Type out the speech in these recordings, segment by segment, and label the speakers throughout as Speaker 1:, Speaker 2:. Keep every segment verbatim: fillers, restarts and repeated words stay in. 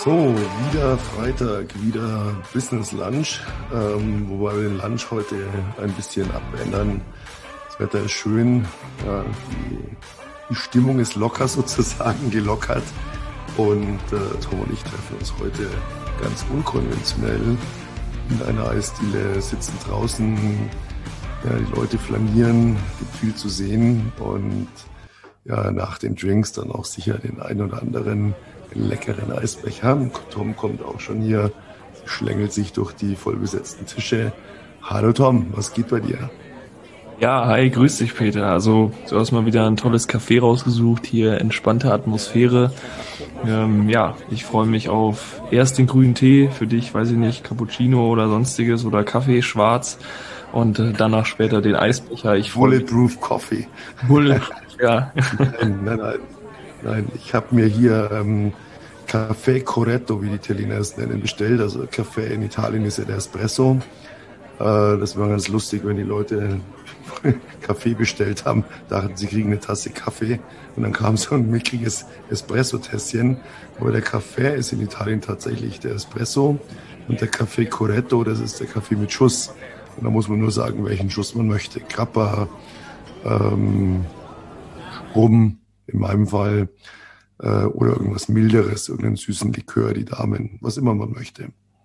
Speaker 1: So, wieder Freitag, wieder Business Lunch, ähm, wobei wir den Lunch heute ein bisschen abändern. Das Wetter ist schön, ja, die, die Stimmung ist locker sozusagen, gelockert und äh, Tom und ich treffen uns heute ganz unkonventionell in einer Eisdiele, sitzen draußen, ja, die Leute flanieren, gibt viel zu sehen und ja, nach den Drinks dann auch sicher den ein oder anderen leckeren Eisbecher. Tom kommt auch schon hier, schlängelt sich durch die vollbesetzten Tische. Hallo Tom, was geht bei dir?
Speaker 2: Ja, hi, grüß dich, Peter. Also, du hast mal wieder ein tolles Café rausgesucht, hier entspannte Atmosphäre. Ähm, ja, ich freue mich auf erst den grünen Tee, für dich, weiß ich nicht, Cappuccino oder sonstiges oder Kaffee, schwarz und äh, danach später den Eisbecher. Ich freue mich.
Speaker 1: Bulletproof Coffee.
Speaker 2: Bulletproof, ja.
Speaker 1: Nein, nein, nein. Nein, ich habe mir hier ähm, Café Corretto, wie die Italiener es nennen, bestellt. Also Kaffee in Italien ist ja der Espresso. Äh, das war ganz lustig, wenn die Leute Kaffee bestellt haben, dachten, sie kriegen eine Tasse Kaffee und dann kam so ein mickriges Espresso-Tässchen. Aber der Kaffee ist in Italien tatsächlich der Espresso und der Café Corretto, das ist der Kaffee mit Schuss. Und da muss man nur sagen, welchen Schuss man möchte. Grappa, ähm, Rum in meinem Fall äh, oder irgendwas Milderes, irgendeinen süßen Likör, die Damen, was immer man möchte.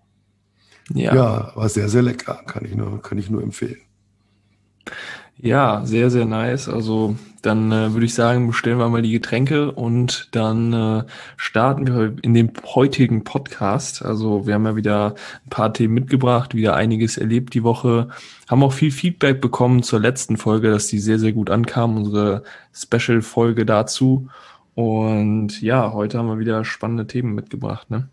Speaker 2: Ja,
Speaker 1: Ja, war sehr, sehr lecker, kann ich nur, kann ich nur empfehlen.
Speaker 2: ja, sehr, sehr nice. Also, dann äh, würde ich sagen, bestellen wir mal die Getränke und dann äh, starten wir in dem heutigen Podcast. Also, wir haben ja wieder ein paar Themen mitgebracht, wieder einiges erlebt die Woche, haben auch viel Feedback bekommen zur letzten Folge, dass die sehr, sehr gut ankam, unsere Special-Folge dazu. Und ja, heute haben wir wieder spannende Themen mitgebracht, ne?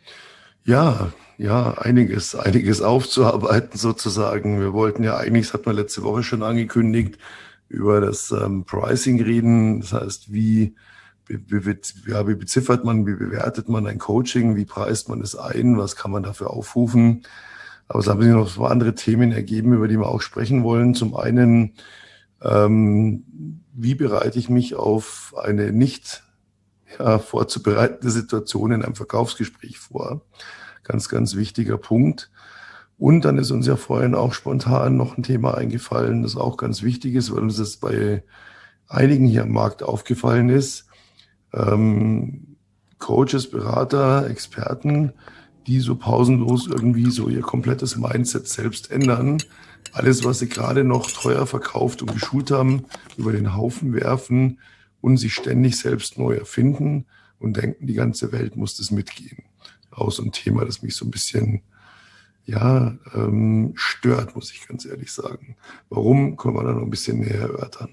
Speaker 1: Ja, ja, einiges, einiges aufzuarbeiten sozusagen. Wir wollten ja eigentlich, das hat man letzte Woche schon angekündigt, über das ähm, Pricing reden. Das heißt, wie, wie, wie, ja, wie beziffert man, wie bewertet man ein Coaching, wie preist man es ein, was kann man dafür aufrufen. Aber es haben sich noch so andere Themen ergeben, über die wir auch sprechen wollen. Zum einen, ähm, wie bereite ich mich auf eine nicht ja, vorzubereitende Situation in einem Verkaufsgespräch vor? Ganz, ganz wichtiger Punkt. Und dann ist uns ja vorhin auch spontan noch ein Thema eingefallen, das auch ganz wichtig ist, weil uns das bei einigen hier am Markt aufgefallen ist. Ähm, Coaches, Berater, Experten, die so pausenlos irgendwie so ihr komplettes Mindset selbst ändern. Alles, was sie gerade noch teuer verkauft und geschult haben, über den Haufen werfen und sich ständig selbst neu erfinden und denken, die ganze Welt muss das mitgehen. Auch so ein Thema, das mich so ein bisschen ja, ähm, stört, muss ich ganz ehrlich sagen. Warum, können wir da noch ein bisschen näher erörtern?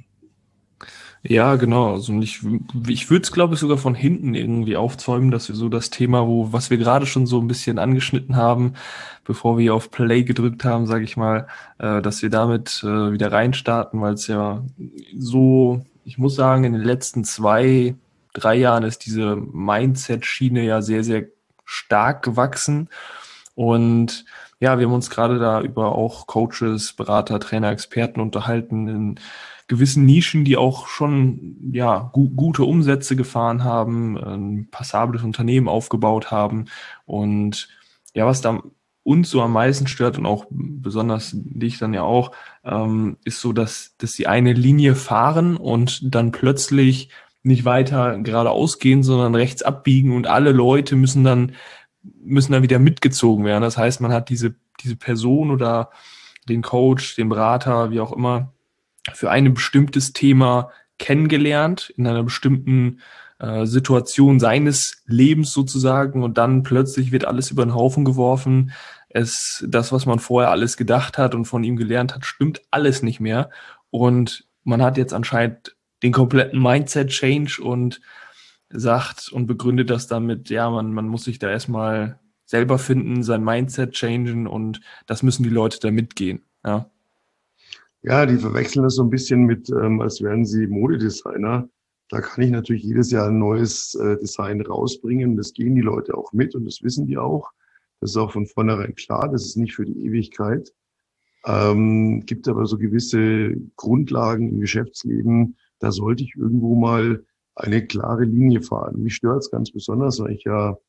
Speaker 2: Ja, genau. Also und ich, ich würde es, glaube ich, sogar von hinten irgendwie aufzäumen, dass wir so das Thema, wo, was wir gerade schon so ein bisschen angeschnitten haben, bevor wir auf Play gedrückt haben, sage ich mal, äh, dass wir damit äh, wieder reinstarten, weil es ja so, ich muss sagen, in den letzten zwei, drei Jahren ist diese Mindset-Schiene ja sehr, sehr stark gewachsen. Und ja, wir haben uns gerade da über auch Coaches, Berater, Trainer, Experten unterhalten in gewissen Nischen, die auch schon ja gu gute Umsätze gefahren haben, ein passables Unternehmen aufgebaut haben. Und ja, was da uns so am meisten stört und auch besonders dich dann ja auch, ähm, ist so, dass, dass sie eine Linie fahren und dann plötzlich nicht weiter geradeaus gehen, sondern rechts abbiegen und alle Leute müssen dann müssen dann wieder mitgezogen werden. Das heißt, man hat diese, diese Person oder den Coach, den Berater, wie auch immer, für ein bestimmtes Thema kennengelernt, in einer bestimmten äh, Situation seines Lebens sozusagen, und dann plötzlich wird alles über den Haufen geworfen. Es, das, was man vorher alles gedacht hat und von ihm gelernt hat, stimmt alles nicht mehr. Und man hat jetzt anscheinend den kompletten Mindset-Change und sagt und begründet das damit, ja, man, man muss sich da erstmal selber finden, sein Mindset changen, und das müssen die Leute da mitgehen. Ja.
Speaker 1: Ja, die verwechseln das so ein bisschen mit, ähm, als wären sie Modedesigner. Da kann ich natürlich jedes Jahr ein neues äh, Design rausbringen. Das gehen die Leute auch mit und das wissen die auch. Das ist auch von vornherein klar. Das ist nicht für die Ewigkeit. Ähm, gibt aber so gewisse Grundlagen im Geschäftsleben. Da sollte ich irgendwo mal eine klare Linie fahren. Mich stört es ganz besonders, weil ich ja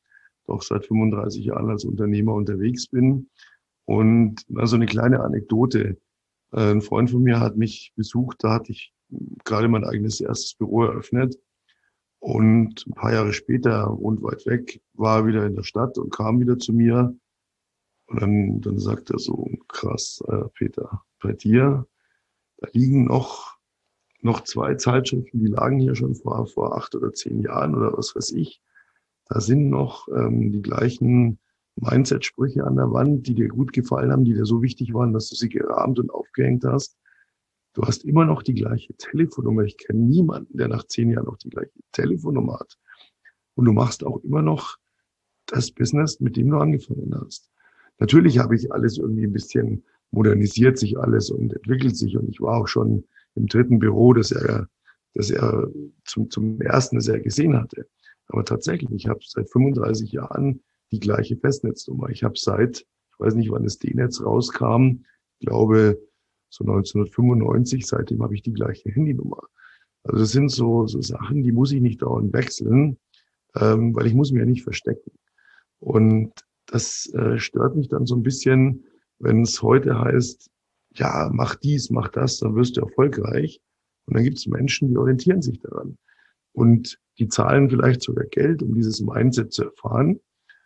Speaker 1: doch seit fünfunddreißig Jahren als Unternehmer unterwegs bin. Und also eine kleine Anekdote. Ein Freund von mir hat mich besucht, da hatte ich gerade mein eigenes erstes Büro eröffnet. Und ein paar Jahre später, wohnt weit weg, war er wieder in der Stadt und kam wieder zu mir. Und dann, dann sagt er so, krass, äh, Peter, bei dir, da liegen noch, noch zwei Zeitschriften, die lagen hier schon vor, vor acht oder zehn Jahren oder was weiß ich. Da sind noch ähm, die gleichen Mindset-Sprüche an der Wand, die dir gut gefallen haben, die dir so wichtig waren, dass du sie gerahmt und aufgehängt hast. Du hast immer noch die gleiche Telefonnummer. Ich kenne niemanden, der nach zehn Jahren noch die gleiche Telefonnummer hat. Und du machst auch immer noch das Business, mit dem du angefangen hast. Natürlich habe ich alles irgendwie ein bisschen modernisiert sich alles und entwickelt sich. Und ich war auch schon im dritten Büro, das er, das er zum, zum ersten, das er gesehen hatte. Aber tatsächlich, ich habe seit fünfunddreißig Jahren die gleiche Festnetznummer. Ich habe seit, ich weiß nicht, wann das D-Netz rauskam, ich glaube so neunzehnhundertfünfundneunzig, seitdem habe ich die gleiche Handynummer. Also das sind so, so Sachen, die muss ich nicht dauernd wechseln, ähm, weil ich muss mich ja nicht verstecken. Und das äh, stört mich dann so ein bisschen, wenn es heute heißt, ja, mach dies, mach das, dann wirst du erfolgreich. Und dann gibt es Menschen, die orientieren sich daran. Und die zahlen vielleicht sogar Geld, um dieses Mindset zu erfahren.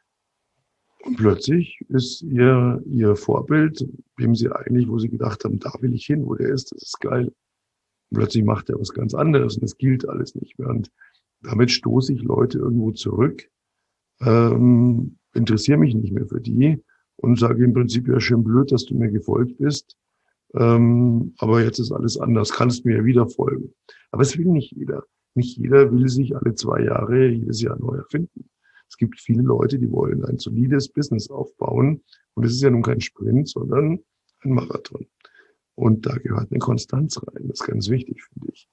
Speaker 1: Und plötzlich ist ihr, ihr Vorbild, dem sie eigentlich, wo sie gedacht haben, da will ich hin, wo der ist, das ist geil. Und plötzlich macht er was ganz anderes und es gilt alles nicht mehr. Und damit stoße ich Leute irgendwo zurück, ähm, interessiere mich nicht mehr für die und sage im Prinzip, ja, schön blöd, dass du mir gefolgt bist. Ähm, aber jetzt ist alles anders, kannst mir ja wieder folgen. Aber es will nicht jeder. Nicht jeder will sich alle zwei Jahre jedes Jahr neu erfinden. Es gibt viele Leute, die wollen ein solides Business aufbauen. Und es ist ja nun kein Sprint, sondern ein Marathon. Und da gehört eine Konstanz rein. Das ist ganz wichtig, finde ich.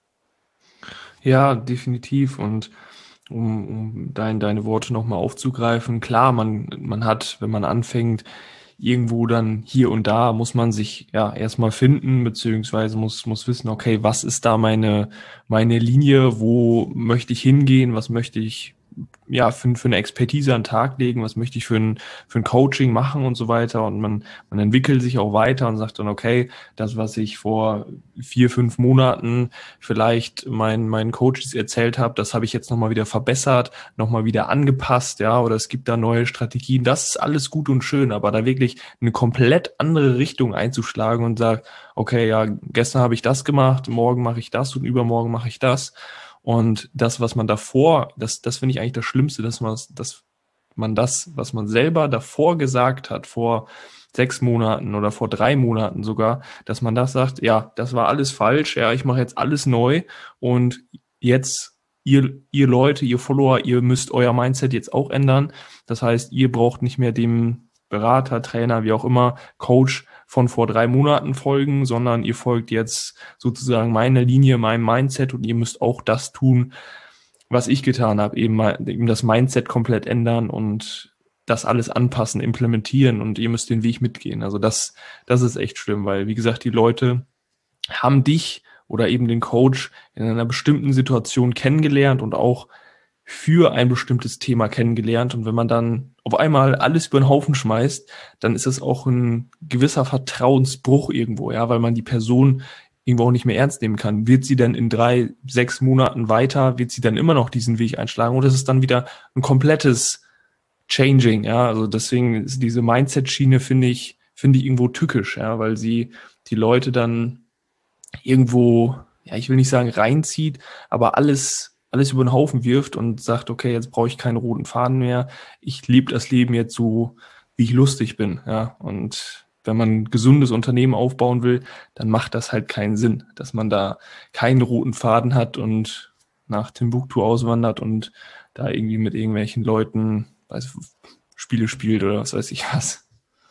Speaker 2: Ja, definitiv. Und um, um dein, deine Worte nochmal aufzugreifen, klar, man, man hat, wenn man anfängt, irgendwo dann hier und da muss man sich ja erstmal finden, beziehungsweise muss, muss wissen, okay, was ist da meine, meine Linie, wo möchte ich hingehen, was möchte ich ja, für, für eine Expertise an den Tag legen, was möchte ich für ein, für ein Coaching machen und so weiter. Und man, man entwickelt sich auch weiter und sagt dann, okay, das, was ich vor vier, fünf Monaten vielleicht meinen, meinen Coaches erzählt habe, das habe ich jetzt nochmal wieder verbessert, nochmal wieder angepasst, ja, oder es gibt da neue Strategien. Das ist alles gut und schön, aber da wirklich eine komplett andere Richtung einzuschlagen und sagt, okay, ja, gestern habe ich das gemacht, morgen mache ich das und übermorgen mache ich das. Und das, was man davor, das, das finde ich eigentlich das Schlimmste, dass man, dass man das, was man selber davor gesagt hat, vor sechs Monaten oder vor drei Monaten sogar, dass man das sagt, ja, das war alles falsch, ja, ich mache jetzt alles neu und jetzt, ihr, ihr Leute, ihr Follower, ihr müsst euer Mindset jetzt auch ändern. Das heißt, ihr braucht nicht mehr dem Berater, Trainer, wie auch immer, Coach von vor drei Monaten folgen, sondern ihr folgt jetzt sozusagen meiner Linie, meinem Mindset und ihr müsst auch das tun, was ich getan habe, eben, mal, eben das Mindset komplett ändern und das alles anpassen, implementieren und ihr müsst den Weg mitgehen. Also das, das ist echt schlimm, weil wie gesagt, die Leute haben dich oder eben den Coach in einer bestimmten Situation kennengelernt und auch für ein bestimmtes Thema kennengelernt. Und wenn man dann auf einmal alles über den Haufen schmeißt, dann ist es auch ein gewisser Vertrauensbruch irgendwo, ja, weil man die Person irgendwo auch nicht mehr ernst nehmen kann. Wird sie dann in drei, sechs Monaten weiter, wird sie dann immer noch diesen Weg einschlagen oder ist es dann wieder ein komplettes Changing, ja, also deswegen ist diese Mindset-Schiene, finde ich, finde ich irgendwo tückisch, ja, weil sie die Leute dann irgendwo, ja, ich will nicht sagen reinzieht, aber alles alles über den Haufen wirft und sagt, okay, jetzt brauche ich keinen roten Faden mehr. Ich lebe das Leben jetzt so, wie ich lustig bin. Ja, und wenn man ein gesundes Unternehmen aufbauen will, dann macht das halt keinen Sinn, dass man da keinen roten Faden hat und nach Timbuktu auswandert und da irgendwie mit irgendwelchen Leuten weiß, Spiele spielt oder was weiß ich was.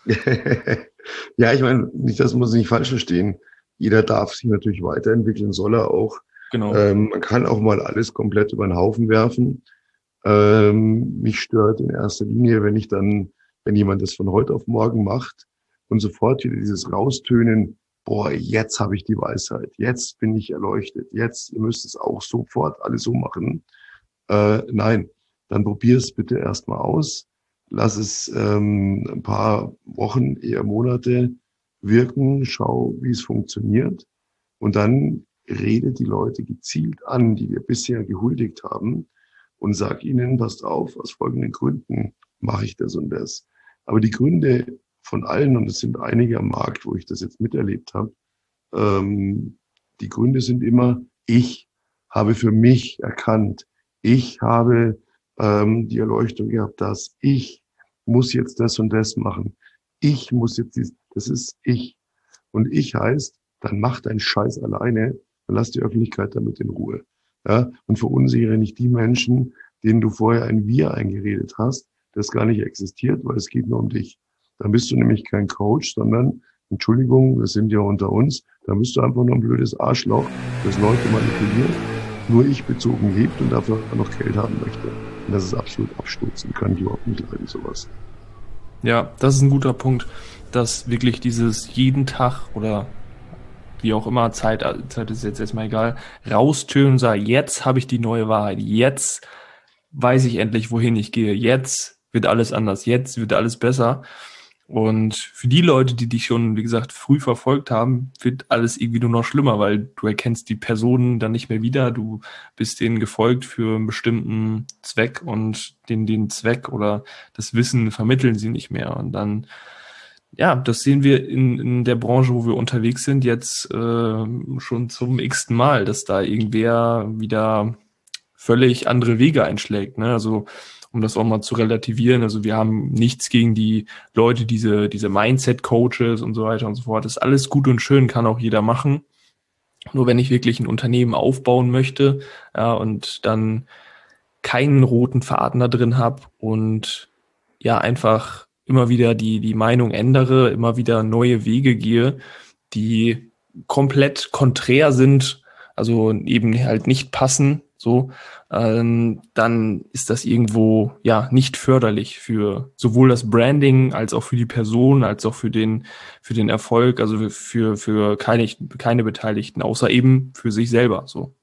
Speaker 1: Ja, ich meine, nicht, das muss nicht falsch verstehen. Jeder darf sich natürlich weiterentwickeln, soll er auch.
Speaker 2: Genau.
Speaker 1: Ähm, man kann auch mal alles komplett über den Haufen werfen. Ähm, mich stört in erster Linie, wenn ich dann, wenn jemand das von heute auf morgen macht und sofort wieder dieses Raustönen, boah, jetzt habe ich die Weisheit, jetzt bin ich erleuchtet, jetzt, ihr müsst es auch sofort alles so machen. Äh, nein, dann probier es bitte erstmal aus. Lass es ähm, ein paar Wochen, eher Monate wirken. Schau, wie es funktioniert. Und dann rede die Leute gezielt an, die dir bisher gehuldigt haben und sag ihnen, passt auf, aus folgenden Gründen mache ich das und das. Aber die Gründe von allen, und es sind einige am Markt, wo ich das jetzt miterlebt habe, ähm, die Gründe sind immer, ich habe für mich erkannt, ich habe ähm, die Erleuchtung gehabt, dass ich muss jetzt das und das machen. Ich muss jetzt, dies, das ist ich. Und ich heißt, dann mach deinen Scheiß alleine und lass die Öffentlichkeit damit in Ruhe. Ja? Und verunsinchere nicht die Menschen, denen du vorher ein Wir eingeredet hast, das gar nicht existiert, weil es geht nur um dich. Dann bist du nämlich kein Coach, sondern, Entschuldigung, wir sind ja unter uns, dann bist du einfach nur ein blödes Arschloch, das Leute manipuliert, nur ich bezogen lebt und dafür noch Geld haben möchte. Und das ist absolut abstoßend, kann ich überhaupt nicht leiden, sowas.
Speaker 2: Ja, das ist ein guter Punkt, dass wirklich dieses jeden Tag oder wie auch immer, Zeit, Zeit ist jetzt erstmal egal, raustönen und sagen, jetzt habe ich die neue Wahrheit, jetzt weiß ich endlich, wohin ich gehe, jetzt wird alles anders, jetzt wird alles besser. Und für die Leute, die dich schon, wie gesagt, früh verfolgt haben, wird alles irgendwie nur noch schlimmer, weil du erkennst die Personen dann nicht mehr wieder, du bist denen gefolgt für einen bestimmten Zweck und den, den Zweck oder das Wissen vermitteln sie nicht mehr. Und dann, ja, das sehen wir in, in der Branche, wo wir unterwegs sind, jetzt äh, schon zum x-ten Mal, dass da irgendwer wieder völlig andere Wege einschlägt, ne? Also um das auch mal zu relativieren, also wir haben nichts gegen die Leute, diese diese Mindset-Coaches und so weiter und so fort. Das ist alles gut und schön, kann auch jeder machen. Nur wenn ich wirklich ein Unternehmen aufbauen möchte, ja, und dann keinen roten Faden da drin habe und ja einfach immer wieder die die Meinung ändere, immer wieder neue Wege gehe, die komplett konträr sind, also eben halt nicht passen, so, ähm, dann ist das irgendwo ja nicht förderlich für sowohl das Branding als auch für die Person, als auch für den für den Erfolg, also für für keine keine Beteiligten, außer eben für sich selber, so.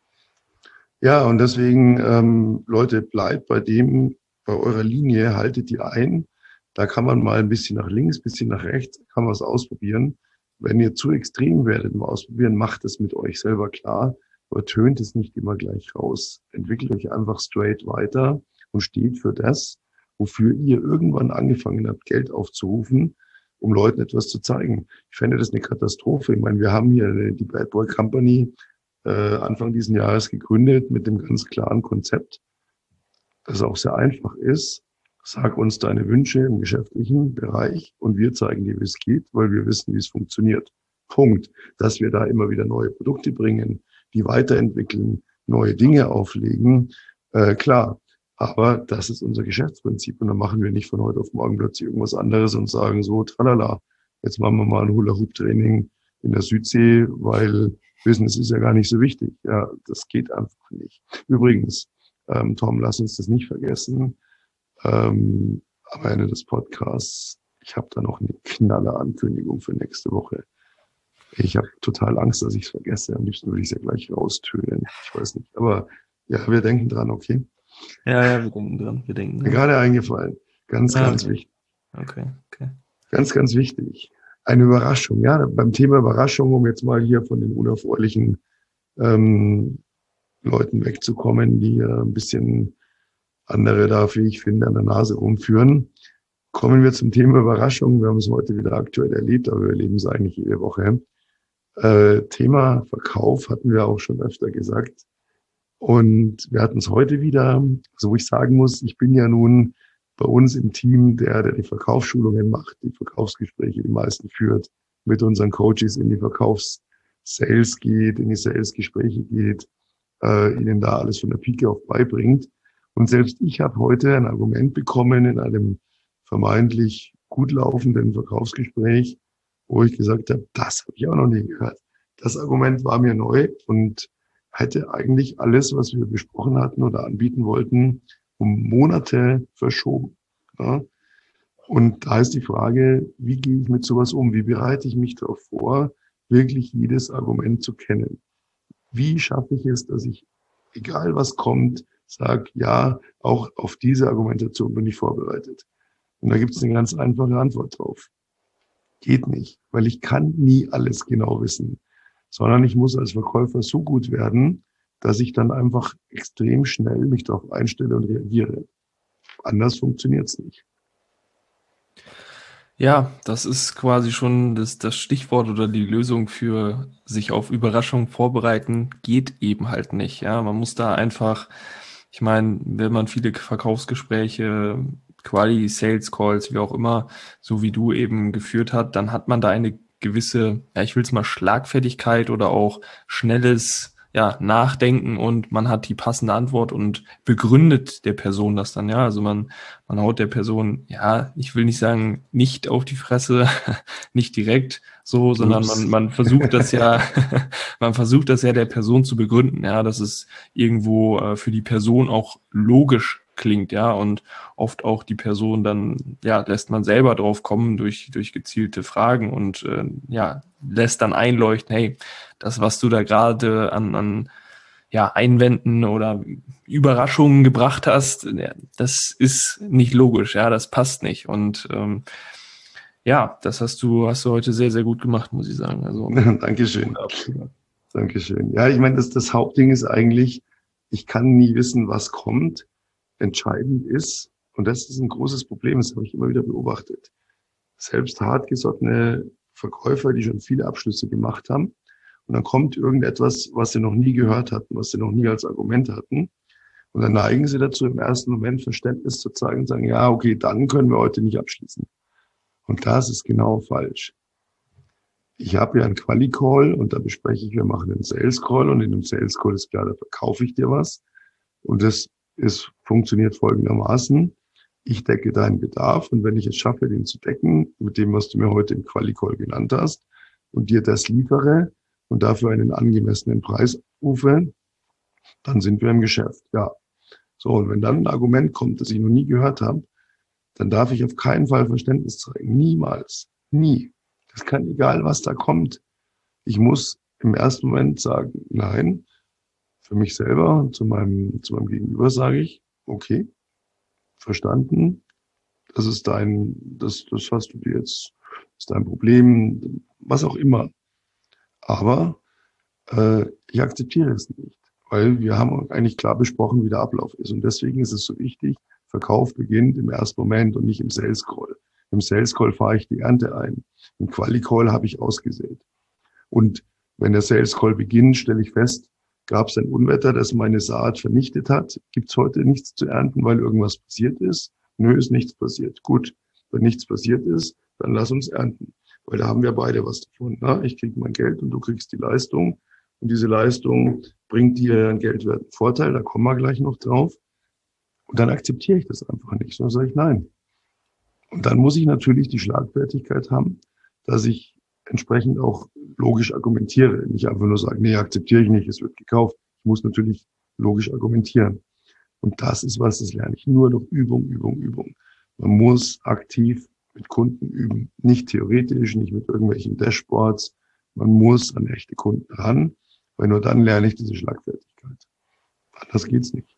Speaker 1: Ja, und deswegen, ähm, Leute, bleibt bei dem, bei eurer Linie, haltet die ein. Da kann man mal ein bisschen nach links, ein bisschen nach rechts, kann man es ausprobieren. Wenn ihr zu extrem werdet im Ausprobieren, macht es mit euch selber klar, aber tönt es nicht immer gleich raus. Entwickelt euch einfach straight weiter und steht für das, wofür ihr irgendwann angefangen habt, Geld aufzurufen, um Leuten etwas zu zeigen. Ich fände das eine Katastrophe. Ich meine, wir haben hier die Bad Boy Company äh, Anfang diesen Jahres gegründet mit dem ganz klaren Konzept, das auch sehr einfach ist. Sag uns deine Wünsche im geschäftlichen Bereich und wir zeigen dir, wie es geht, weil wir wissen, wie es funktioniert. Punkt. Dass wir da immer wieder neue Produkte bringen, die weiterentwickeln, neue Dinge auflegen, äh, klar. Aber das ist unser Geschäftsprinzip und dann machen wir nicht von heute auf morgen plötzlich irgendwas anderes und sagen so, tralala, jetzt machen wir mal ein Hula-Hoop-Training in der Südsee, weil Business ist ja gar nicht so wichtig. Ja, das geht einfach nicht. Übrigens, ähm, Tom, lass uns das nicht vergessen. Ähm, am Ende des Podcasts, ich habe da noch eine knalle Ankündigung für nächste Woche. Ich habe total Angst, dass ich es vergesse. Am liebsten würde ich es ja gleich raustönen. Ich weiß nicht. Aber ja, wir denken dran, okay?
Speaker 2: Ja, ja, wir denken dran, wir denken
Speaker 1: Mir
Speaker 2: dran.
Speaker 1: gerade eingefallen. Ganz,
Speaker 2: Ah,
Speaker 1: ganz
Speaker 2: okay.
Speaker 1: wichtig.
Speaker 2: Okay, okay.
Speaker 1: Ganz, ganz wichtig. Eine Überraschung. Ja, beim Thema Überraschung, um jetzt mal hier von den unerfreulichen ähm, Leuten wegzukommen, die äh, ein bisschen andere da, wie ich finde, an der Nase rumführen. Kommen wir zum Thema Überraschung. Wir haben es heute wieder aktuell erlebt, aber wir erleben es eigentlich jede Woche. Äh, Thema Verkauf hatten wir auch schon öfter gesagt. Und wir hatten es heute wieder, so wo ich sagen muss, ich bin ja nun bei uns im Team, der, der die Verkaufsschulungen macht, die Verkaufsgespräche die meisten führt, mit unseren Coaches in die Verkaufs-Sales geht, in die Sales-Gespräche geht, äh, ihnen da alles von der Pike auf beibringt. Und selbst ich habe heute ein Argument bekommen in einem vermeintlich gut laufenden Verkaufsgespräch, wo ich gesagt habe, das habe ich auch noch nie gehört. Das Argument war mir neu und hätte eigentlich alles, was wir besprochen hatten oder anbieten wollten, um Monate verschoben. Ja? Und da ist die Frage, wie gehe ich mit sowas um? Wie bereite ich mich darauf vor, wirklich jedes Argument zu kennen? Wie schaffe ich es, dass ich, egal was kommt, sag, ja, auch auf diese Argumentation bin ich vorbereitet. Und da gibt es eine ganz einfache Antwort drauf. Geht nicht, weil ich kann nie alles genau wissen, sondern ich muss als Verkäufer so gut werden, dass ich dann einfach extrem schnell mich darauf einstelle und reagiere. Anders funktioniert es nicht.
Speaker 2: Ja, das ist quasi schon das, das Stichwort oder die Lösung für sich auf Überraschungen vorbereiten, geht eben halt nicht. Ja, man muss da einfach, ich meine, wenn man viele Verkaufsgespräche, Quali, Sales Calls, wie auch immer, so wie du eben geführt hat, dann hat man da eine gewisse, ja, ich will es mal Schlagfertigkeit oder auch schnelles, ja, Nachdenken und man hat die passende Antwort und begründet der Person das dann, ja. Also man, man haut der Person, ja, ich will nicht sagen, nicht auf die Fresse, nicht direkt so, sondern man,
Speaker 1: Ups.
Speaker 2: man versucht das ja, man versucht das ja der Person zu begründen, ja, dass es irgendwo äh, für die Person auch logisch klingt, ja, und oft auch die Person dann, ja, lässt man selber drauf kommen durch, durch gezielte Fragen und, äh, ja, lässt dann einleuchten, hey, das, was du da gerade an, an, ja, Einwänden oder Überraschungen gebracht hast, ja, das ist nicht logisch, ja, das passt nicht und, ähm, ja, das hast du, hast du heute sehr, sehr gut gemacht, muss ich sagen, also.
Speaker 1: Dankeschön. Dankeschön. Ja, ich meine, das, das Hauptding ist eigentlich, ich kann nie wissen, was kommt. Entscheidend ist, und das ist ein großes Problem, das habe ich immer wieder beobachtet, selbst hartgesottene Verkäufer, die schon viele Abschlüsse gemacht haben, und dann kommt irgendetwas, was sie noch nie gehört hatten, was sie noch nie als Argument hatten, und dann neigen sie dazu, im ersten Moment Verständnis zu zeigen und sagen, ja, okay, dann können wir heute nicht abschließen. Und das ist genau falsch. Ich habe ja einen Quali-Call und da bespreche ich, wir machen einen Sales-Call und in einem Sales-Call ist klar, da verkaufe ich dir was. Und das ist, funktioniert folgendermaßen. Ich decke deinen Bedarf und wenn ich es schaffe, den zu decken, mit dem, was du mir heute im Quali-Call genannt hast, und dir das liefere und dafür einen angemessenen Preis rufe, dann sind wir im Geschäft. Ja. So, und wenn dann ein Argument kommt, das ich noch nie gehört habe, dann darf ich auf keinen Fall Verständnis zeigen. Niemals. Nie. Das kann egal, was da kommt. Ich muss im ersten Moment sagen, nein, für mich selber und zu meinem, zu meinem Gegenüber sage ich, okay, verstanden, das ist dein, das, das hast du dir jetzt, das ist dein Problem, was auch immer. Aber äh, ich akzeptiere es nicht, weil wir haben eigentlich klar besprochen, wie der Ablauf ist. Und deswegen ist es so wichtig, Verkauf beginnt im ersten Moment und nicht im Sales Call. Im Sales Call fahre ich die Ernte ein. Im Quali Call habe ich ausgesät. Und wenn der Sales Call beginnt, stelle ich fest, gab es ein Unwetter, das meine Saat vernichtet hat? Gibt es heute nichts zu ernten, weil irgendwas passiert ist? Nö, ist nichts passiert. Gut, wenn nichts passiert ist, dann lass uns ernten. Weil da haben wir beide was davon. Ne? Ich kriege mein Geld und du kriegst die Leistung. Und diese Leistung bringt dir einen geldwerten Vorteil, da kommen wir gleich noch drauf. Und dann akzeptiere ich das einfach nicht, sondern sage ich nein. Und dann muss ich natürlich die Schlagfertigkeit haben, dass ich entsprechend auch logisch argumentiere. Nicht einfach nur sagen, nee, akzeptiere ich nicht, es wird gekauft. Ich muss natürlich logisch argumentieren. Und das ist was, das lerne ich nur durch Übung, Übung, Übung. Man muss aktiv mit Kunden üben. Nicht theoretisch, nicht mit irgendwelchen Dashboards. Man muss an echte Kunden ran, weil nur dann lerne ich diese Schlagfertigkeit. Anders geht's nicht.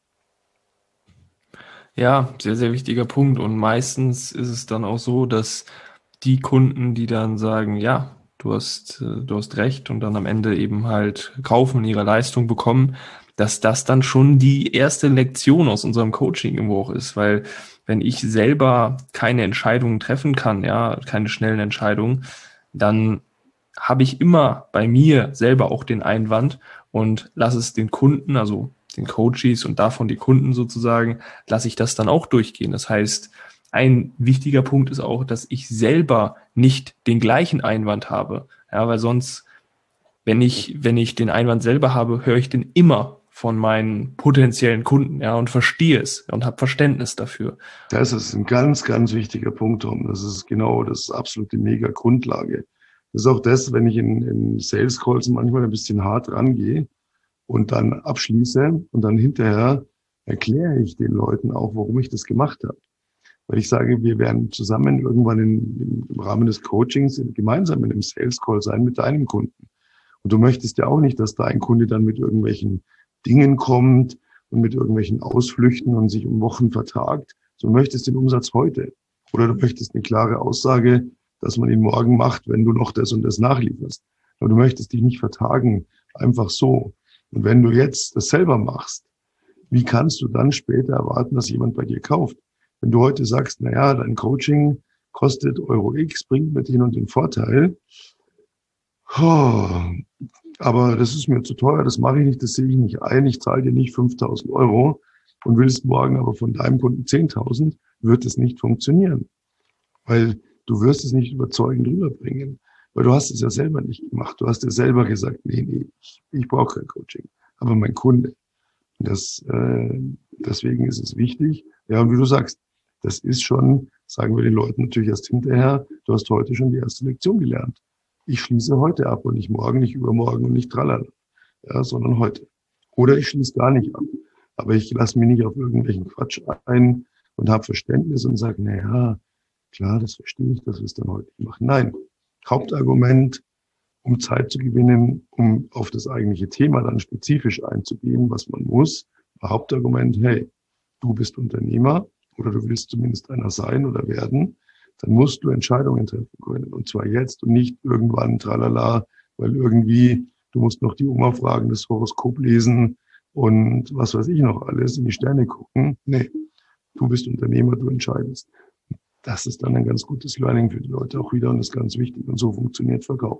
Speaker 2: Ja, sehr, sehr wichtiger Punkt. Und meistens ist es dann auch so, dass die Kunden, die dann sagen, ja, du hast, äh, du hast recht und dann am Ende eben halt kaufen und ihre Leistung bekommen, dass das dann schon die erste Lektion aus unserem Coaching irgendwo auch ist, weil wenn ich selber keine Entscheidungen treffen kann, ja, keine schnellen Entscheidungen, dann habe ich immer bei mir selber auch den Einwand und lasse es den Kunden, also den Coaches und davon die Kunden sozusagen, lasse ich das dann auch durchgehen. Das heißt, ein wichtiger Punkt ist auch, dass ich selber nicht den gleichen Einwand habe. Ja, weil sonst, wenn ich, wenn ich den Einwand selber habe, höre ich den immer von meinen potenziellen Kunden, ja, und verstehe es und habe Verständnis dafür.
Speaker 1: Das ist ein ganz, ganz wichtiger Punkt, Tom. Das ist genau das absolute mega Grundlage. Das ist auch das, wenn ich in, in Sales Calls manchmal ein bisschen hart rangehe und dann abschließe und dann hinterher erkläre ich den Leuten auch, warum ich das gemacht habe. Weil ich sage, wir werden zusammen irgendwann in, im Rahmen des Coachings gemeinsam in einem Sales Call sein mit deinem Kunden. Und du möchtest ja auch nicht, dass dein Kunde dann mit irgendwelchen Dingen kommt und mit irgendwelchen Ausflüchten und sich um Wochen vertagt, so möchtest den Umsatz heute. Oder du möchtest eine klare Aussage, dass man ihn morgen macht, wenn du noch das und das nachlieferst. Aber du möchtest dich nicht vertagen, einfach so. Und wenn du jetzt das selber machst, wie kannst du dann später erwarten, dass jemand bei dir kauft? Wenn du heute sagst, na ja, dein Coaching kostet Euro X, bringt mir den und den Vorteil. Oh, aber das ist mir zu teuer, das mache ich nicht, das sehe ich nicht ein, ich zahle dir nicht fünftausend Euro und willst morgen aber von deinem Kunden zehntausend, wird es nicht funktionieren. Weil du wirst es nicht überzeugend rüberbringen. Weil du hast es ja selber nicht gemacht. Du hast dir selber gesagt, nee, nee, ich, ich brauche kein Coaching. Aber mein Kunde. Das, äh, deswegen ist es wichtig. Ja, und wie du sagst, das ist schon, sagen wir den Leuten natürlich erst hinterher, du hast heute schon die erste Lektion gelernt. Ich schließe heute ab und nicht morgen, nicht übermorgen und nicht tralala, ja, sondern heute. Oder ich schließe gar nicht ab. Aber ich lasse mich nicht auf irgendwelchen Quatsch ein und habe Verständnis und sage, na ja, klar, das verstehe ich, dass wir es dann heute nicht machen. Nein, Hauptargument, um Zeit zu gewinnen, um auf das eigentliche Thema dann spezifisch einzugehen, was man muss. Hauptargument, hey, du bist Unternehmer oder du willst zumindest einer sein oder werden, dann musst du Entscheidungen treffen können. Und zwar jetzt und nicht irgendwann, tralala, weil irgendwie, du musst noch die Oma fragen, das Horoskop lesen und was weiß ich noch alles, in die Sterne gucken. Nee, du bist Unternehmer, du entscheidest. Das ist dann ein ganz gutes Learning für die Leute auch wieder und ist ganz wichtig. Und so funktioniert Verkauf.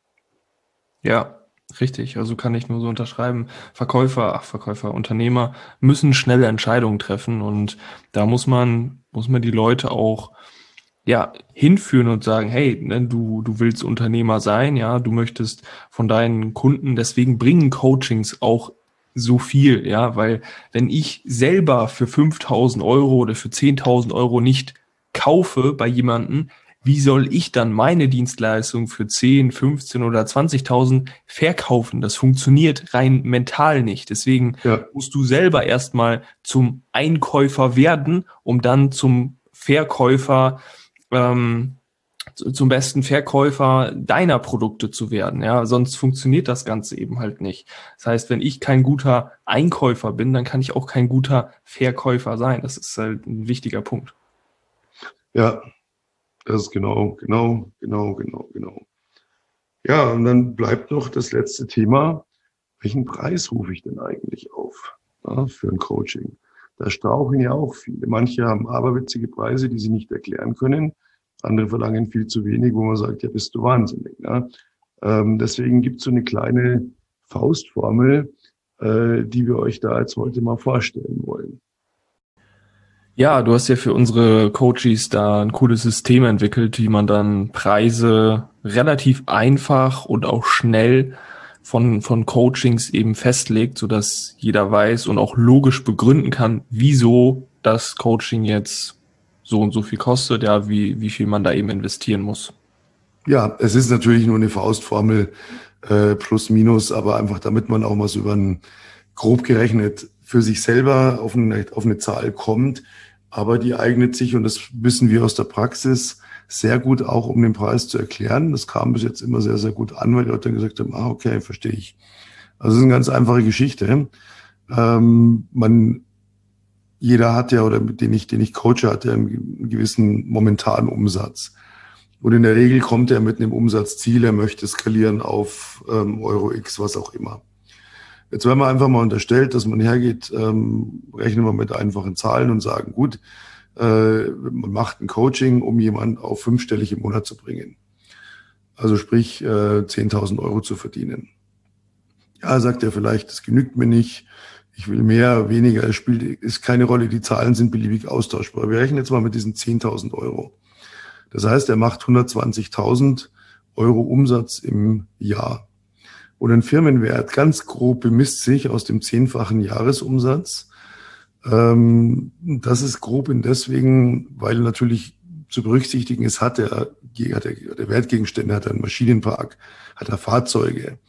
Speaker 2: Ja, richtig. Also kann ich nur so unterschreiben. Verkäufer, ach Verkäufer, Unternehmer müssen schnelle Entscheidungen treffen und da muss man, muss man die Leute auch ja, hinführen und sagen, hey, ne, du, du willst Unternehmer sein, ja, du möchtest von deinen Kunden, deswegen bringen Coachings auch so viel, ja, weil wenn ich selber für fünftausend Euro oder für zehntausend Euro nicht kaufe bei jemanden, wie soll ich dann meine Dienstleistung für zehn, fünfzehn oder zwanzigtausend verkaufen? Das funktioniert rein mental nicht. Deswegen ja. musst du selber erstmal zum Einkäufer werden, um dann zum Verkäufer ähm, zum besten Verkäufer deiner Produkte zu werden, ja, sonst funktioniert das Ganze eben halt nicht. Das heißt, wenn ich kein guter Einkäufer bin, dann kann ich auch kein guter Verkäufer sein. Das ist halt ein wichtiger Punkt.
Speaker 1: Ja, das ist genau, genau, genau, genau, genau. Ja, und dann bleibt noch das letzte Thema. Welchen Preis rufe ich denn eigentlich auf, ja, für ein Coaching? Da strauchen ja auch viele. Manche haben aberwitzige Preise, die sie nicht erklären können. Andere verlangen viel zu wenig, wo man sagt, ja, bist du wahnsinnig. Ja? Ähm, deswegen gibt es so eine kleine Faustformel, äh, die wir euch da jetzt heute mal vorstellen wollen.
Speaker 2: Ja, du hast ja für unsere Coaches da ein cooles System entwickelt, wie man dann Preise relativ einfach und auch schnell von, von Coachings eben festlegt, sodass jeder weiß und auch logisch begründen kann, wieso das Coaching jetzt so und so viel kostet, ja, wie, wie viel man da eben investieren muss.
Speaker 1: Ja, es ist natürlich nur eine Faustformel, äh, plus minus, aber einfach damit man auch mal so über ein, grob gerechnet für sich selber auf eine, auf eine Zahl kommt. Aber die eignet sich, und das wissen wir aus der Praxis, sehr gut auch, um den Preis zu erklären. Das kam bis jetzt immer sehr, sehr gut an, weil die Leute dann gesagt haben, ah, okay, verstehe ich. Also es ist eine ganz einfache Geschichte. Ähm, man Jeder hat ja, oder den ich, den ich coache, hat ja einen gewissen momentanen Umsatz. Und in der Regel kommt er mit einem Umsatzziel, er möchte skalieren auf ähm, Euro X, was auch immer. Jetzt werden wir einfach mal unterstellt, dass man hergeht, ähm, rechnen wir mit einfachen Zahlen und sagen, gut, äh, man macht ein Coaching, um jemanden auf fünfstellig im Monat zu bringen. Also sprich, äh, zehntausend Euro zu verdienen. Ja, sagt er vielleicht, das genügt mir nicht. Ich will mehr, weniger, es spielt, ist keine Rolle, die Zahlen sind beliebig austauschbar. Wir rechnen jetzt mal mit diesen zehntausend Euro. Das heißt, er macht hundertzwanzigtausend Euro Umsatz im Jahr. Und ein Firmenwert ganz grob bemisst sich aus dem zehnfachen Jahresumsatz. Ähm, das ist grob in deswegen, weil natürlich zu berücksichtigen ist, hat er, hat er, der Wertgegenstände, hat er einen Maschinenpark, hat er Fahrzeuge,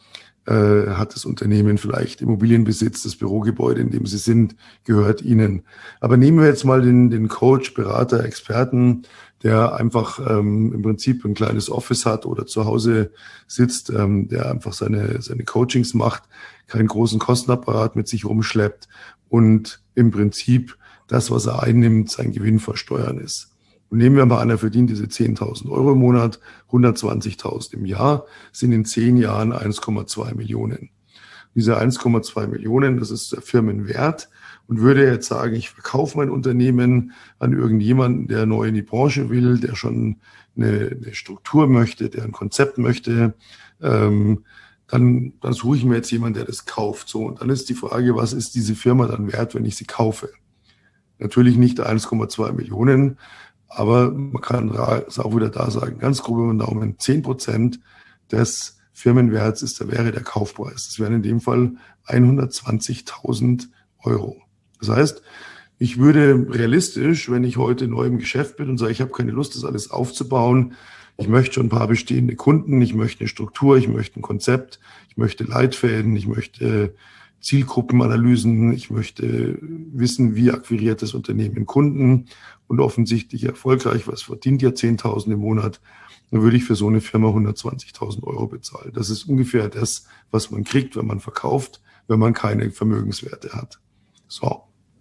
Speaker 1: äh, hat das Unternehmen vielleicht Immobilienbesitz, das Bürogebäude, in dem Sie sind, gehört Ihnen. Aber nehmen wir jetzt mal den, den Coach, Berater, Experten, der einfach ähm, im Prinzip ein kleines Office hat oder zu Hause sitzt, ähm, der einfach seine, seine Coachings macht, keinen großen Kostenapparat mit sich rumschleppt und im Prinzip das, was er einnimmt, sein Gewinn versteuern ist. Und nehmen wir mal an, er verdient diese zehntausend Euro im Monat, hundertzwanzigtausend im Jahr, sind in zehn Jahren eins Komma zwei Millionen. Diese eins Komma zwei Millionen, das ist der Firmenwert. Und würde jetzt sagen, ich verkaufe mein Unternehmen an irgendjemanden, der neu in die Branche will, der schon eine, eine Struktur möchte, der ein Konzept möchte, ähm, dann, dann suche ich mir jetzt jemanden, der das kauft. So, und dann ist die Frage, was ist diese Firma dann wert, wenn ich sie kaufe? Natürlich nicht eins Komma zwei Millionen, aber man kann es auch wieder da sagen, ganz grob über den Daumen, zehn Prozent des Firmenwerts ist, da wäre der Kaufpreis. Das wären in dem Fall hundertzwanzigtausend Euro. Das heißt, ich würde realistisch, wenn ich heute neu im Geschäft bin und sage, ich habe keine Lust, das alles aufzubauen, ich möchte schon ein paar bestehende Kunden, ich möchte eine Struktur, ich möchte ein Konzept, ich möchte Leitfäden, ich möchte Zielgruppenanalysen, ich möchte wissen, wie akquiriert das Unternehmen Kunden und offensichtlich erfolgreich, was verdient ja zehntausend im Monat, dann würde ich für so eine Firma hundertzwanzigtausend Euro bezahlen. Das ist ungefähr das, was man kriegt, wenn man verkauft, wenn man keine Vermögenswerte hat. So.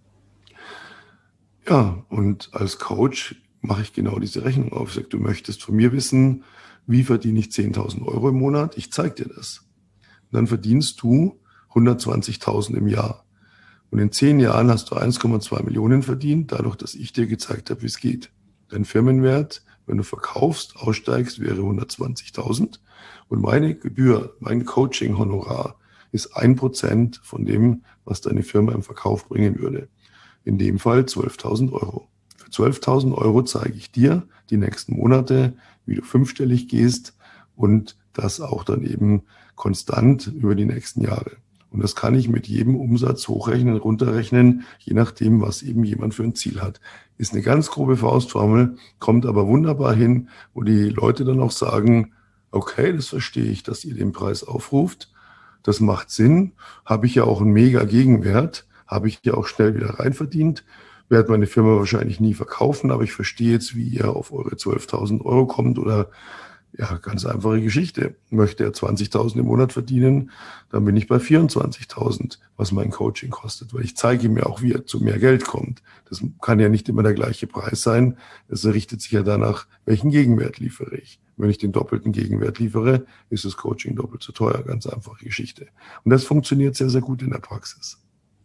Speaker 1: Ja, und als Coach mache ich genau diese Rechnung auf. Ich sage, du möchtest von mir wissen, wie verdiene ich zehntausend Euro im Monat? Ich zeige dir das. Und dann verdienst du hundertzwanzigtausend im Jahr. Und in zehn Jahren hast du eins Komma zwei Millionen verdient, dadurch, dass ich dir gezeigt habe, wie es geht. Dein Firmenwert, wenn du verkaufst, aussteigst, wäre hundertzwanzigtausend. Und meine Gebühr, mein Coaching-Honorar ist ein Prozent von dem, was deine Firma im Verkauf bringen würde. In dem Fall zwölftausend Euro. Für zwölftausend Euro zeige ich dir die nächsten Monate, wie du fünfstellig gehst und das auch dann eben konstant über die nächsten Jahre. Und das kann ich mit jedem Umsatz hochrechnen, runterrechnen, je nachdem, was eben jemand für ein Ziel hat. Ist eine ganz grobe Faustformel, kommt aber wunderbar hin, wo die Leute dann auch sagen, okay, das verstehe ich, dass ihr den Preis aufruft. Das macht Sinn, habe ich ja auch einen mega Gegenwert, habe ich ja auch schnell wieder reinverdient, werde meine Firma wahrscheinlich nie verkaufen, aber ich verstehe jetzt, wie ihr auf eure zwölftausend Euro kommt oder ja, ganz einfache Geschichte. Möchte er zwanzigtausend im Monat verdienen, dann bin ich bei vierundzwanzigtausend, was mein Coaching kostet, weil ich zeige ihm ja auch, wie er zu mehr Geld kommt. Das kann ja nicht immer der gleiche Preis sein. Es richtet sich ja danach, welchen Gegenwert liefere ich. Wenn ich den doppelten Gegenwert liefere, ist das Coaching doppelt so teuer. Ganz einfache Geschichte. Und das funktioniert sehr, sehr gut in der Praxis.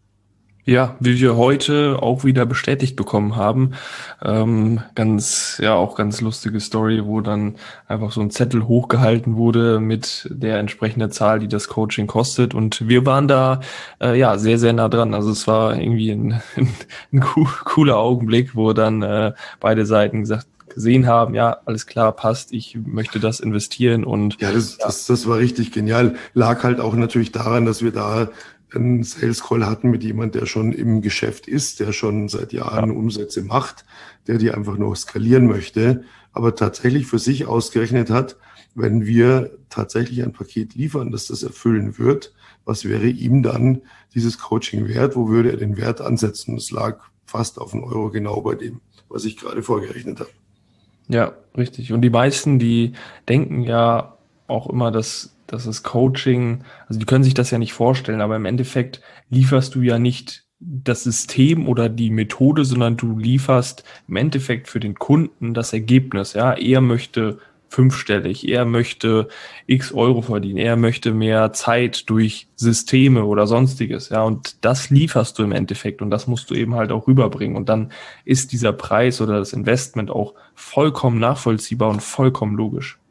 Speaker 2: Ja, wie wir heute auch wieder bestätigt bekommen haben, ähm, ganz, ja, auch ganz lustige Story, wo dann einfach so ein Zettel hochgehalten wurde mit der entsprechenden Zahl, die das Coaching kostet, und wir waren da, äh, ja, sehr, sehr nah dran. Also es war irgendwie ein, ein, ein cooler Augenblick, wo dann äh, beide Seiten gesagt gesehen haben, ja, alles klar, passt, ich möchte das investieren. Und
Speaker 1: ja, das, ja. Das, das war richtig genial. Lag halt auch natürlich daran, dass wir da einen Sales Call hatten mit jemand, der schon im Geschäft ist, der schon seit Jahren ja. Umsätze macht, der die einfach nur skalieren möchte, aber tatsächlich für sich ausgerechnet hat, wenn wir tatsächlich ein Paket liefern, das das erfüllen wird, was wäre ihm dann dieses Coaching wert, wo würde er den Wert ansetzen? Es lag fast auf einen Euro genau bei dem, was ich gerade vorgerechnet habe.
Speaker 2: Ja, richtig. Und die meisten, die denken ja auch immer, dass dass das Coaching, also die können sich das ja nicht vorstellen, aber im Endeffekt lieferst du ja nicht das System oder die Methode, sondern du lieferst im Endeffekt für den Kunden das Ergebnis. Ja, er möchte fünfstellig, er möchte x Euro verdienen, er möchte mehr Zeit durch Systeme oder sonstiges. Ja, und das lieferst du im Endeffekt und das musst du eben halt auch rüberbringen. Und dann ist dieser Preis oder das Investment auch vollkommen nachvollziehbar und vollkommen logisch.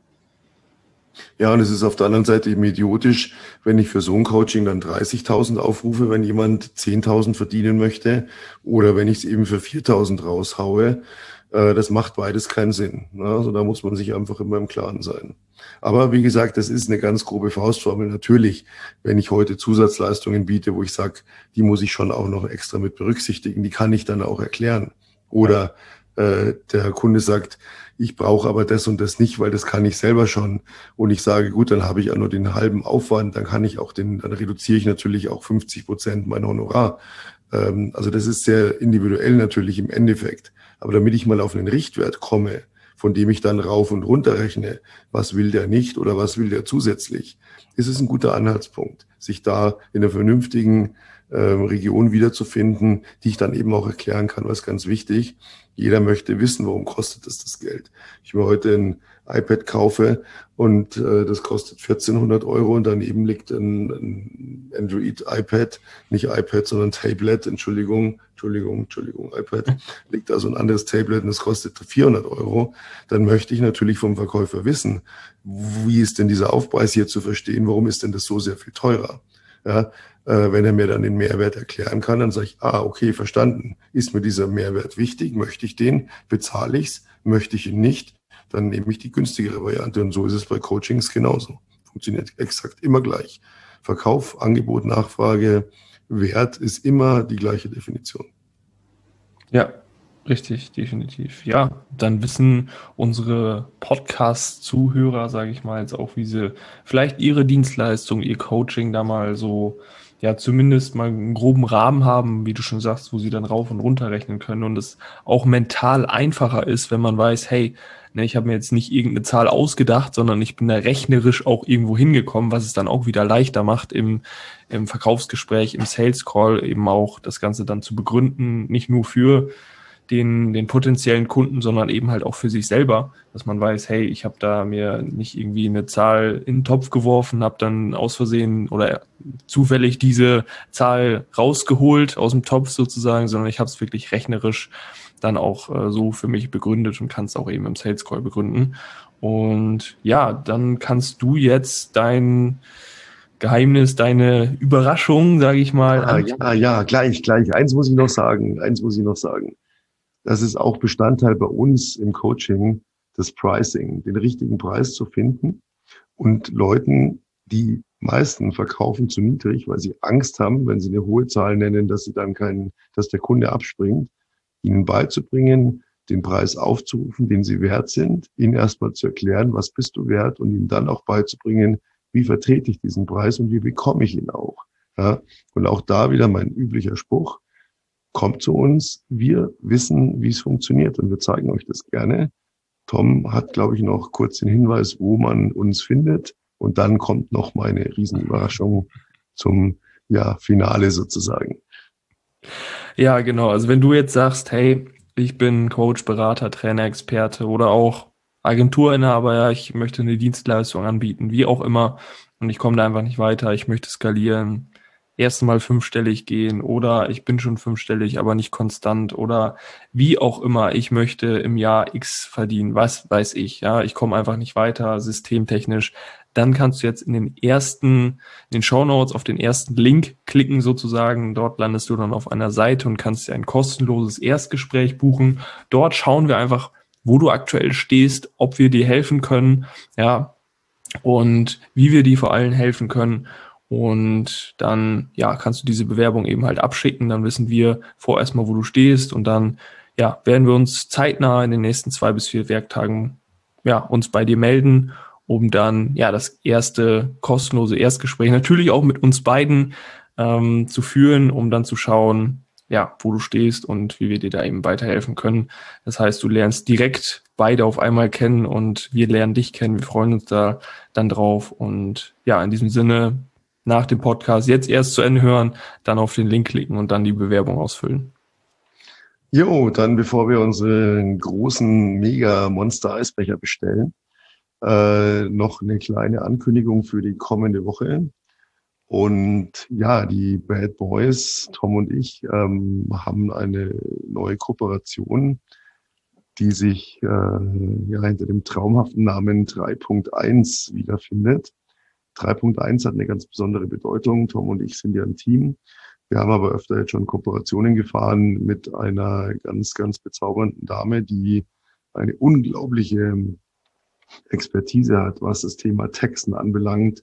Speaker 1: Ja, und es ist auf der anderen Seite eben idiotisch, wenn ich für so ein Coaching dann dreißigtausend aufrufe, wenn jemand zehntausend verdienen möchte, oder wenn ich es eben für viertausend raushaue. Das macht beides keinen Sinn. Also da muss man sich einfach immer im Klaren sein. Aber wie gesagt, das ist eine ganz grobe Faustformel. Natürlich, wenn ich heute Zusatzleistungen biete, wo ich sage, die muss ich schon auch noch extra mit berücksichtigen, die kann ich dann auch erklären. Oder äh, der Kunde sagt, ich brauche aber das und das nicht, weil das kann ich selber schon. Und ich sage, gut, dann habe ich auch nur den halben Aufwand, dann kann ich auch den, dann reduziere ich natürlich auch fünfzig Prozent mein Honorar. Ähm, also das ist sehr individuell natürlich im Endeffekt. Aber damit ich mal auf einen Richtwert komme, von dem ich dann rauf und runter rechne, was will der nicht oder was will der zusätzlich, ist es ein guter Anhaltspunkt, sich da in einer vernünftigen ähm, Region wiederzufinden, die ich dann eben auch erklären kann, was ganz wichtig. Jeder möchte wissen, warum kostet es das Geld. Ich mir heute ein iPad kaufe und äh, das kostet vierzehnhundert Euro und daneben liegt ein, ein Android-iPad, nicht iPad, sondern Tablet, Entschuldigung, Entschuldigung, Entschuldigung, iPad, liegt also ein anderes Tablet und es kostet vierhundert Euro, dann möchte ich natürlich vom Verkäufer wissen, wie ist denn dieser Aufpreis hier zu verstehen, warum ist denn das so sehr viel teurer? Ja, äh, wenn er mir dann den Mehrwert erklären kann, dann sage ich, ah, okay, verstanden. Ist mir dieser Mehrwert wichtig? Möchte ich den? Bezahle ich es? Möchte ich ihn nicht? Dann nehme ich die günstigere Variante. Und so ist es bei Coachings genauso. Funktioniert exakt immer gleich. Verkauf, Angebot, Nachfrage, Wert ist immer die gleiche Definition.
Speaker 2: Ja, richtig, definitiv. Ja, dann wissen unsere Podcast-Zuhörer, sage ich mal, jetzt auch, wie sie vielleicht ihre Dienstleistung, ihr Coaching da mal so, ja, zumindest mal einen groben Rahmen haben, wie du schon sagst, wo sie dann rauf und runter rechnen können und es auch mental einfacher ist, wenn man weiß, hey, ne, ich habe mir jetzt nicht irgendeine Zahl ausgedacht, sondern ich bin da rechnerisch auch irgendwo hingekommen, was es dann auch wieder leichter macht im, im Verkaufsgespräch, im Sales Call eben auch das Ganze dann zu begründen, nicht nur für den, den potenziellen Kunden, sondern eben halt auch für sich selber, dass man weiß, hey, ich habe da mir nicht irgendwie eine Zahl in den Topf geworfen, habe dann aus Versehen oder zufällig diese Zahl rausgeholt aus dem Topf sozusagen, sondern ich habe es wirklich rechnerisch dann auch äh, so für mich begründet und kann es auch eben im Sales Call begründen. Und ja, dann kannst du jetzt dein Geheimnis, deine Überraschung, sage ich mal.
Speaker 1: Ah, ja, ja, gleich, gleich. Eins muss ich noch sagen. Eins muss ich noch sagen. Das ist auch Bestandteil bei uns im Coaching, das Pricing, den richtigen Preis zu finden und Leuten, die meisten verkaufen zu niedrig, weil sie Angst haben, wenn sie eine hohe Zahl nennen, dass sie dann keinen, dass der Kunde abspringt, ihnen beizubringen, den Preis aufzurufen, den sie wert sind, ihnen erstmal zu erklären, was bist du wert und ihnen dann auch beizubringen, wie vertrete ich diesen Preis und wie bekomme ich ihn auch. Ja, und auch da wieder mein üblicher Spruch, kommt zu uns, wir wissen, wie es funktioniert und wir zeigen euch das gerne. Tom hat, glaube ich, noch kurz den Hinweis, wo man uns findet und dann kommt noch meine Riesenüberraschung zum ja, Finale sozusagen.
Speaker 2: Ja, genau. Also wenn du jetzt sagst, hey, ich bin Coach, Berater, Trainer, Experte oder auch Agenturinhaber, ja, ich möchte eine Dienstleistung anbieten, wie auch immer, und ich komme da einfach nicht weiter, ich möchte skalieren, erst mal fünfstellig gehen oder ich bin schon fünfstellig, aber nicht konstant oder wie auch immer, ich möchte im Jahr X verdienen, was weiß ich, ja, ich komme einfach nicht weiter, systemtechnisch, dann kannst du jetzt in den ersten, in den Shownotes auf den ersten Link klicken sozusagen, dort landest du dann auf einer Seite und kannst dir ein kostenloses Erstgespräch buchen. Dort schauen wir einfach, wo du aktuell stehst, ob wir dir helfen können, ja, und wie wir dir vor allem helfen können. Und dann, ja, kannst du diese Bewerbung eben halt abschicken. Dann wissen wir vorerst mal, wo du stehst. Und dann, ja, werden wir uns zeitnah in den nächsten zwei bis vier Werktagen, ja, uns bei dir melden, um dann, ja, das erste kostenlose Erstgespräch natürlich auch mit uns beiden ähm, zu führen, um dann zu schauen, ja, wo du stehst und wie wir dir da eben weiterhelfen können. Das heißt, du lernst direkt beide auf einmal kennen und wir lernen dich kennen. Wir freuen uns da dann drauf. Und ja, in diesem Sinne, nach dem Podcast jetzt erst zu Ende hören, dann auf den Link klicken und dann die Bewerbung ausfüllen.
Speaker 1: Jo, dann bevor wir unseren großen Mega-Monster-Eisbecher bestellen, äh, noch eine kleine Ankündigung für die kommende Woche. Und ja, die Bad Boys, Tom und ich, ähm, haben eine neue Kooperation, die sich äh, ja hinter dem traumhaften Namen drei Punkt eins wiederfindet. drei Punkt eins hat eine ganz besondere Bedeutung. Tom und ich sind ja ein Team. Wir haben aber öfter jetzt schon Kooperationen gefahren mit einer ganz, ganz bezaubernden Dame, die eine unglaubliche Expertise hat, was das Thema Texten anbelangt.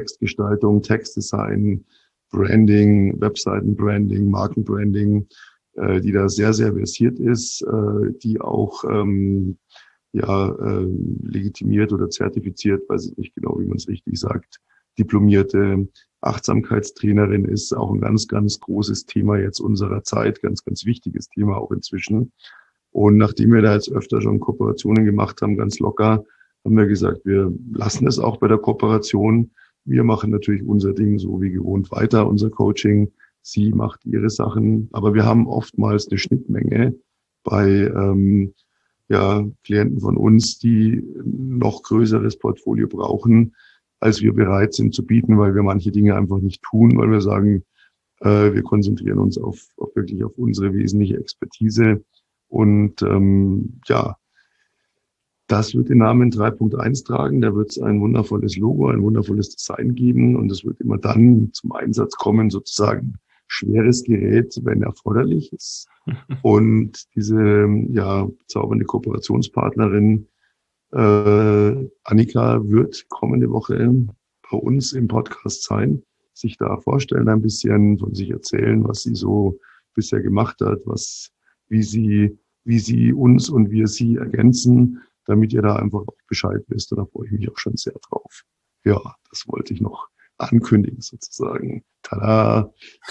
Speaker 1: Textgestaltung, Textdesign, Branding, Webseitenbranding, Markenbranding. äh, die da sehr, sehr versiert ist, äh, die auch ähm, ja äh, legitimiert oder zertifiziert, weiß ich nicht genau, wie man es richtig sagt, diplomierte Achtsamkeitstrainerin ist, auch ein ganz, ganz großes Thema jetzt unserer Zeit, ganz, ganz wichtiges Thema auch inzwischen. Und nachdem wir da jetzt öfter schon Kooperationen gemacht haben, ganz locker, haben wir gesagt, wir lassen es auch bei der Kooperation. Wir machen natürlich unser Ding so wie gewohnt weiter, unser Coaching. Sie macht ihre Sachen, aber wir haben oftmals eine Schnittmenge bei ähm, ja, Klienten von uns, die noch größeres Portfolio brauchen, als wir bereit sind zu bieten, weil wir manche Dinge einfach nicht tun, weil wir sagen, äh, wir konzentrieren uns auf, auf wirklich auf unsere wesentliche Expertise. Und ähm, ja, das wird den Namen drei Punkt eins tragen. Da wird es ein wundervolles Logo, ein wundervolles Design geben. Und es wird immer dann zum Einsatz kommen, sozusagen schweres Gerät, wenn erforderlich ist. Und diese ja bezaubernde Kooperationspartnerin äh, Annika wird kommende Woche bei uns im Podcast sein, sich da vorstellen, ein bisschen von sich erzählen, was sie so bisher gemacht hat, was wie sie wie sie uns und wir sie ergänzen, damit ihr da einfach auch Bescheid wisst. Und da freue ich mich auch schon sehr drauf. Ja, das wollte ich noch ankündigen sozusagen. Tada!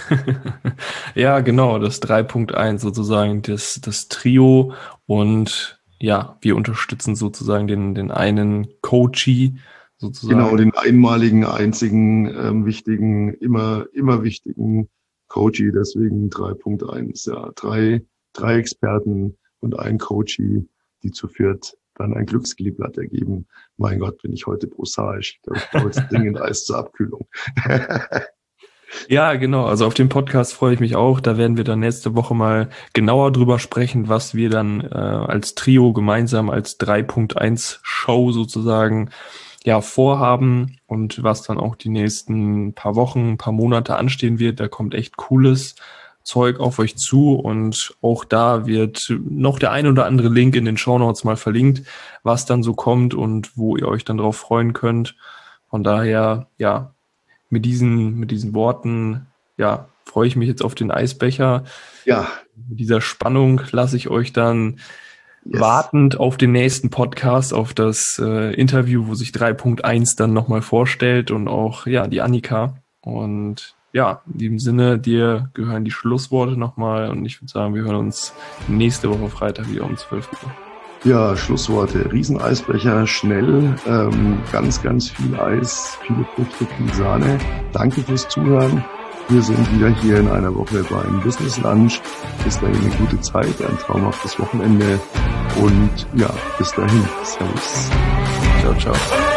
Speaker 2: Ja, genau, das drei Punkt eins sozusagen, das, das Trio. Und ja, wir unterstützen sozusagen den, den einen Coachee sozusagen.
Speaker 1: Genau, den einmaligen, einzigen, ähm, wichtigen, immer, immer wichtigen Coachee, deswegen drei Punkt eins. Ja, drei, drei Experten und ein Coachee, die zu viert dann ein Glücksgliedblatt ergeben. Mein Gott, bin ich heute prosaisch. Ich brauche jetzt dringend Eis zur Abkühlung.
Speaker 2: Ja, genau. Also auf dem Podcast freue ich mich auch. Da werden wir dann nächste Woche mal genauer drüber sprechen, was wir dann äh, als Trio gemeinsam als drei Punkt eins Show sozusagen ja vorhaben und was dann auch die nächsten paar Wochen, ein paar Monate anstehen wird. Da kommt echt cooles Zeug auf euch zu und auch da wird noch der ein oder andere Link in den Shownotes mal verlinkt, was dann so kommt und wo ihr euch dann drauf freuen könnt. Von daher, ja, mit diesen, mit diesen Worten, ja, freue ich mich jetzt auf den Eisbecher.
Speaker 1: Ja.
Speaker 2: Mit dieser Spannung lasse ich euch dann yes. wartend auf den nächsten Podcast, auf das äh, Interview, wo sich drei Punkt eins dann nochmal vorstellt und auch, ja, die Annika. Und ja, in diesem Sinne, dir gehören die Schlussworte nochmal und ich würde sagen, wir hören uns nächste Woche Freitag wieder um zwölf Uhr.
Speaker 1: Ja, Schlussworte. Rieseneisbecher, schnell, ähm, ganz, ganz viel Eis, viele Früchte, viel Sahne. Danke fürs Zuhören. Wir sind wieder hier in einer Woche beim Business Lunch. Bis dahin eine gute Zeit, ein traumhaftes Wochenende und ja, bis dahin. Servus.
Speaker 2: Ciao, ciao.